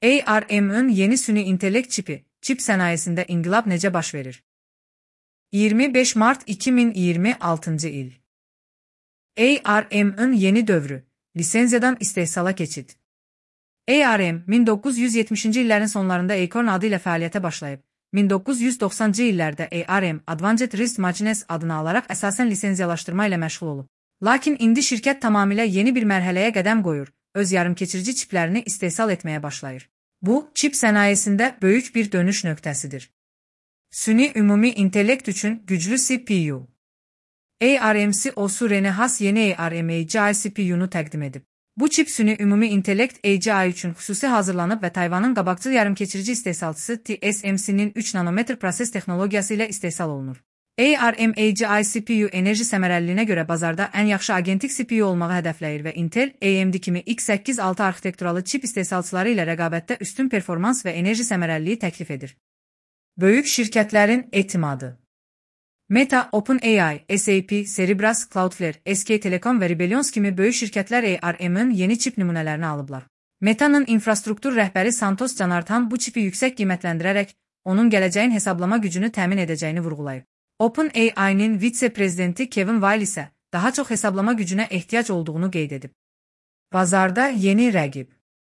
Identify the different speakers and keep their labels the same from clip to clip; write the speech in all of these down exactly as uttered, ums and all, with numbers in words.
Speaker 1: A R M'ın yeni süni intellekt çipi, çip sənayesində inqilab necə baş verir? iyirmi beş Mart iki min iyirmi altıncı il. A R M'ın yeni dövrü, lisenziyadan istehsala keçid. A R M, min doqquz yüz yetmişinci illərin sonlarında Acorn adı ilə fəaliyyətə başlayıb. min doqquz yüz doxsancı illərdə A R M, Advanced Risk Machines adını alaraq əsasən lisenziyalaşdırma ilə məşğul olub. Lakin indi şirkət tamamilə yeni bir mərhələyə qədəm qoyur, öz yarımkeçirici çiplərini istehsal etməyə başlayır. Bu, çip sənayesində böyük bir dönüş nöqtəsidir. Süni ümumi intellekt üçün güclü C P U. A R M C E O'su Rene Haas yeni A R M A G I C P U'nu təqdim edib. Bu çip süni ümumi intellekt A G I üçün xüsusi hazırlanıb və Tayvanın qabaqcıl yarımkeçirici istehsalçısı T S M C'nin üç nanometr proses texnologiyası ilə istehsal olunur. A R M A G I C P U enerji səmərəliliyinə görə bazarda ən yaxşı agentik C P U olmağı hədəfləyir və Intel, A M D kimi X səkkiz altı arxitekturalı çip istehsalçıları ilə rəqabətdə üstün performans və enerji səmərəliliyi təklif edir. Böyük şirkətlərin etimadı. Meta, OpenAI, S A P, Cerebras, Cloudflare, S K Telecom və Rebellions kimi böyük şirkətlər A R M'ın yeni çip nümunələrini alıblar. Meta'nın infrastruktur rəhbəri Santos Canartan bu çipi yüksək qiymətləndirərək, onun gələcəyin hesablama gücünü təmin edəcəyini vurğulayıb. OpenAI'nin vitse-prezidenti Kevin Weil isə daha çox hesablama gücünə ehtiyac olduğunu qeyd edib. Bazarda yeni rəqib.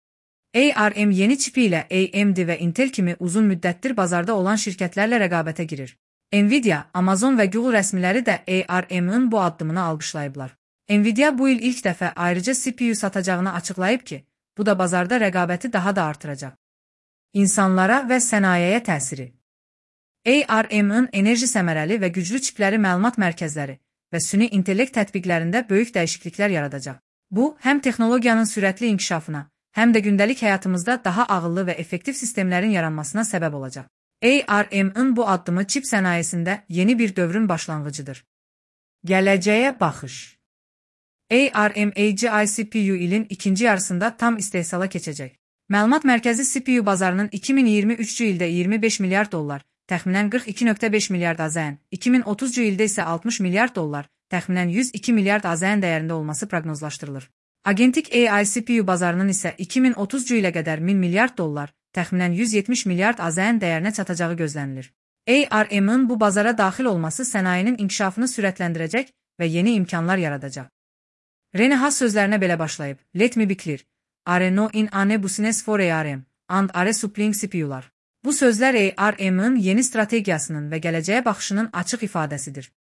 Speaker 1: A R M yeni çipi ilə A M D və Intel kimi uzun müddətdir bazarda olan şirkətlərlə rəqabətə girir. Nvidia, Amazon və Google rəsmiləri də A R M'ın bu addımını alqışlayıblar. Nvidia bu il ilk dəfə ayrıca C P U satacağını açıqlayıb ki, bu da bazarda rəqabəti daha da artıracaq. İnsanlara və sənayeye təsiri. A R M'ın enerji səmərəli və güclü çipləri məlumat mərkəzləri və süni intellekt tətbiqlərində böyük dəyişikliklər yaradacaq. Bu, həm texnologiyanın sürətli inkişafına, həm də gündəlik həyatımızda daha ağıllı və effektiv sistemlərin yaranmasına səbəb olacaq. A R M'ın bu addımı çip sənayesində yeni bir dövrün başlanğıcıdır. Gələcəyə baxış. A R M A G I C P U ilin ikinci yarısında tam istehsala keçəcək. Məlumat mərkəzi C P U bazarının iki min iyirmi üçüncü ildə iyirmi beş milyard dollar, təxminən qırx iki nöqtə beş milyard A Z N, iki min otuzuncu ildə isə altmış milyard dollar, təxminən yüz iki milyard A Z N dəyərində olması proqnozlaşdırılır. Agentik A I C P U bazarının isə iki min otuzuncu ilə qədər min milyard dollar, təxminən yüz yetmiş milyard A Z N dəyərinə çatacağı gözlənilir. A R M'ın bu bazara daxil olması sənayenin inkişafını sürətləndirəcək və yeni imkanlar yaradacaq. Rene Haas sözlərinə belə başlayıb. Let me be clear. Are no in ane business for A R M, and are supplying C P U'lar. Bu sözlər A R M'ın yeni strategiyasının və gələcəyə baxışının açıq ifadəsidir.